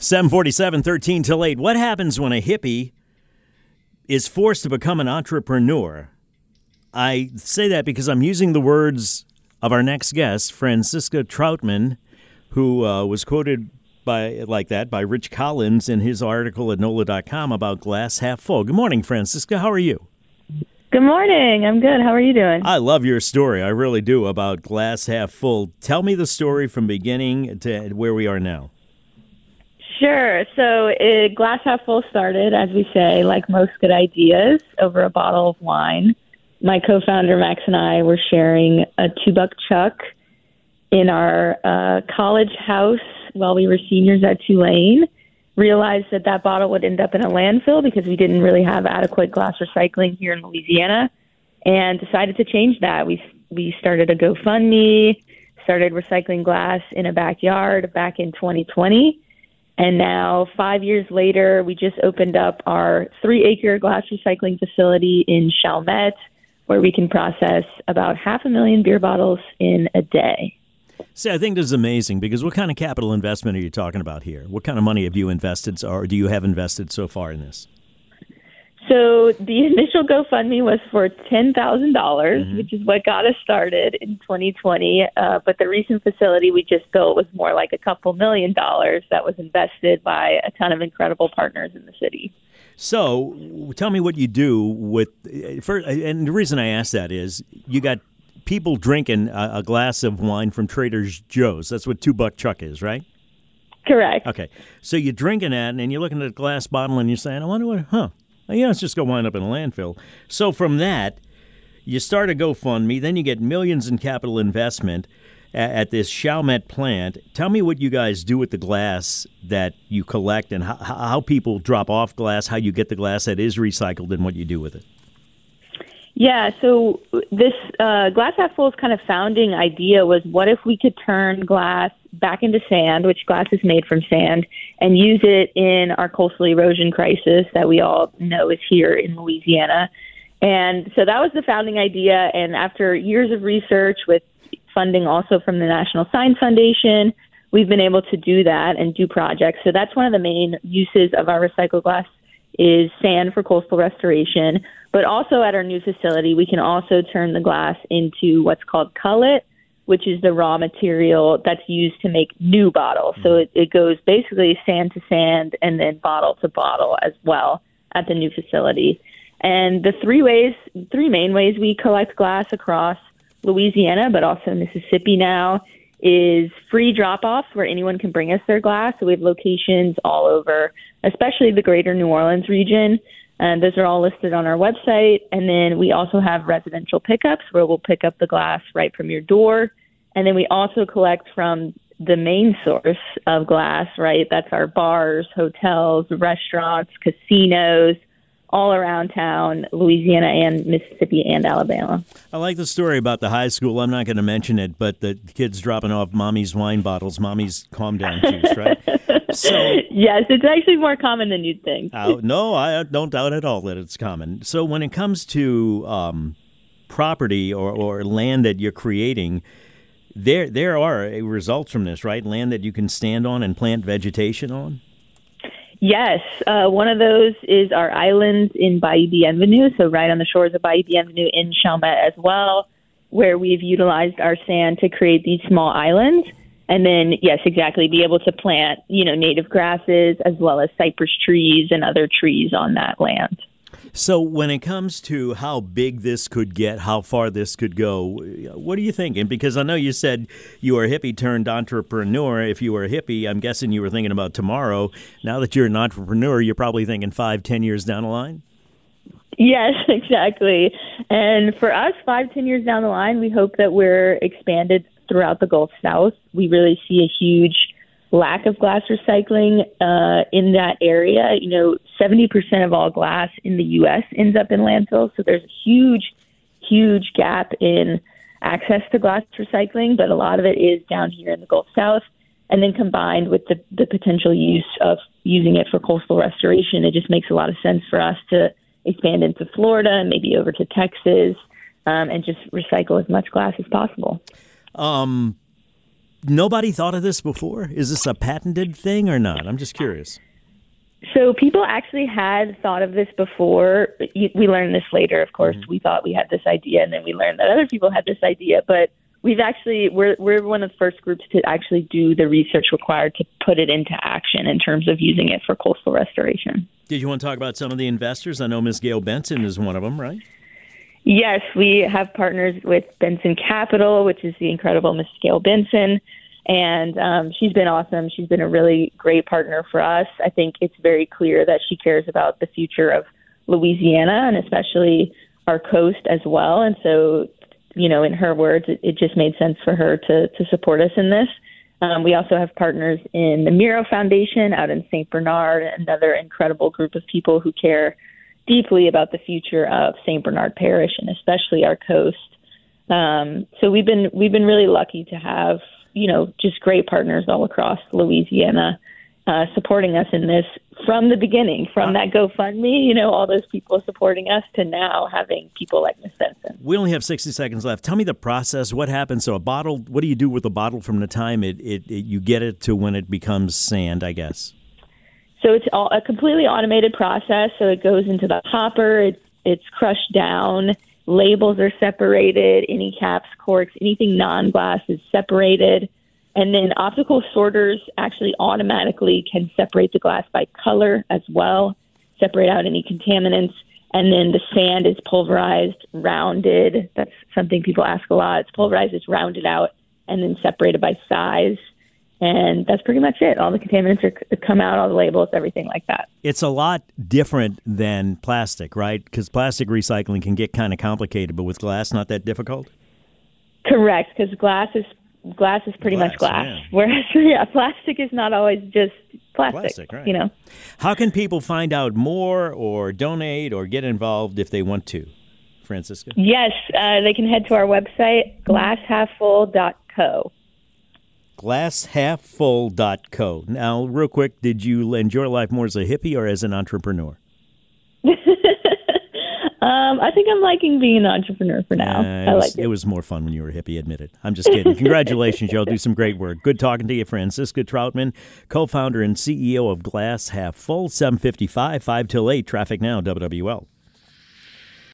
747, 13 till 8. What happens when a hippie is forced to become an entrepreneur? I say that because I'm using the words of our next guest, Francisca Troutman, who was quoted by Rich Collins in his article at NOLA.com about glass half full. Good morning, Francisca. How are you? Good morning. I'm good. How are you doing? I love your story. I really do, about glass half full. Tell me the story from beginning to where we are now. Sure. So glass half full started, as we say, like most good ideas, over a bottle of wine. My co-founder, Max, and I were sharing a $2 chuck in our college house while we were seniors at Tulane. Realized that bottle would end up in a landfill because we didn't really have adequate glass recycling here in Louisiana, and decided to change that. We started a GoFundMe, started recycling glass in a backyard back in 2020. And now, 5 years later, we just opened up our 3-acre glass recycling facility in Chalmette, where we can process about 500,000 beer bottles in a day. See, I think this is amazing because what kind of capital investment are you talking about here? What kind of money have you invested, or do you have invested so far in this? So the initial GoFundMe was for $10,000, which is what got us started in 2020. But the recent facility we just built was more like a couple $1 million that was invested by a ton of incredible partners in the city. So tell me what you do with first, and the reason I ask that is you got people drinking a glass of wine from Trader Joe's. That's what $2 chuck is, right? Correct. Okay. So you're drinking that, and you're looking at a glass bottle, and you're saying, I wonder what, it's just going to wind up in a landfill. So from that, you start a GoFundMe, then you get millions in capital investment at this Chalmette plant. Tell me what you guys do with the glass that you collect and how people drop off glass, how you get the glass that is recycled, and what you do with it. Yeah, so this glass half full's kind of founding idea was, what if we could turn glass back into sand, which glass is made from sand, and use it in our coastal erosion crisis that we all know is here in Louisiana. And so that was the founding idea. And after years of research with funding also from the National Science Foundation, we've been able to do that and do projects. So that's one of the main uses of our recycled glass, is sand for coastal restoration. But also at our new facility, we can also turn the glass into what's called cullet, which is the raw material that's used to make new bottles. So it goes basically sand to sand and then bottle to bottle as well at the new facility. And the three main ways we collect glass across Louisiana, but also Mississippi now, is free drop-offs where anyone can bring us their glass. So we have locations all over, especially the greater New Orleans region. And those are all listed on our website. And then we also have residential pickups where we'll pick up the glass right from your door. And then we also collect from the main source of glass, right? That's our bars, hotels, restaurants, casinos, all around town, Louisiana and Mississippi and Alabama. I like the story about the high school. I'm not going to mention it, but the kids dropping off mommy's wine bottles, mommy's calm down juice, right? So, yes, it's actually more common than you'd think. No, I don't doubt at all that it's common. So when it comes to property or land that you're creating, there are results from this, right? Land that you can stand on and plant vegetation on? Yes. One of those is our islands in Bayou Bienvenue, so right on the shores of Bayou Bienvenue in Chalmette as well, where we've utilized our sand to create these small islands. And then, yes, exactly, be able to plant, native grasses as well as cypress trees and other trees on that land. So when it comes to how big this could get, how far this could go, what are you thinking? Because I know you said you were a hippie turned entrepreneur. If you were a hippie, I'm guessing you were thinking about tomorrow. Now that you're an entrepreneur, you're probably thinking 5-10 years down the line? Yes, exactly. And for us, 5-10 years down the line, we hope that we're expanded throughout the Gulf South. We really see a huge lack of glass recycling in that area. 70% of all glass in the U.S. ends up in landfills. So there's a huge, huge gap in access to glass recycling, but a lot of it is down here in the Gulf South. And then combined with the potential use of using it for coastal restoration, it just makes a lot of sense for us to expand into Florida and maybe over to Texas and just recycle as much glass as possible. nobody thought of this before? Is this a patented thing or not? I'm just curious. So people actually had thought of this before. We learned this later, of course. We thought we had this idea, and then we learned that other people had this idea. But we're one of the first groups to actually do the research required to put it into action in terms of using it for coastal restoration. Did you want to talk about some of the investors? I know Ms. Gail Benson is one of them, right? Yes, we have partners with Benson Capital, which is the incredible Ms. Gail Benson. And she's been awesome. She's been a really great partner for us. I think it's very clear that she cares about the future of Louisiana and especially our coast as well. And so, in her words, it just made sense for her to support us in this. We also have partners in the Miro Foundation out in St. Bernard, another incredible group of people who care deeply about the future of St. Bernard Parish and especially our coast. So we've been really lucky to have just great partners all across Louisiana supporting us in this from the beginning, from that GoFundMe, all those people supporting us to now having people like Ms. Benson. We only have 60 seconds left. Tell me the process. What happens? So what do you do with the bottle from the time you get it to when it becomes sand, I guess? So it's a completely automated process. So it goes into the hopper. It's crushed down. Labels are separated, any caps, corks, anything non-glass is separated. And then optical sorters actually automatically can separate the glass by color as well, separate out any contaminants. And then the sand is pulverized, rounded. That's something people ask a lot. It's pulverized, it's rounded out, and then separated by size. And that's pretty much it. All the contaminants come out, all the labels, everything like that. It's a lot different than plastic, right? Because plastic recycling can get kind of complicated, but with glass, not that difficult? Correct, because glass is pretty much glass. Yeah. Whereas, plastic is not always just plastic, right. How can people find out more or donate or get involved if they want to, Francisca? Yes, they can head to our website, glasshalffull.co. glasshalffull.co. Now, real quick, did you enjoy life more as a hippie or as an entrepreneur? I think I'm liking being an entrepreneur for now. It was more fun when you were a hippie, admit it. I'm just kidding. Congratulations, y'all. Do some great work. Good talking to you, Francisca Troutman, co-founder and CEO of Glass Half Full, 7:55, 5 till 8, Traffic Now, WWL.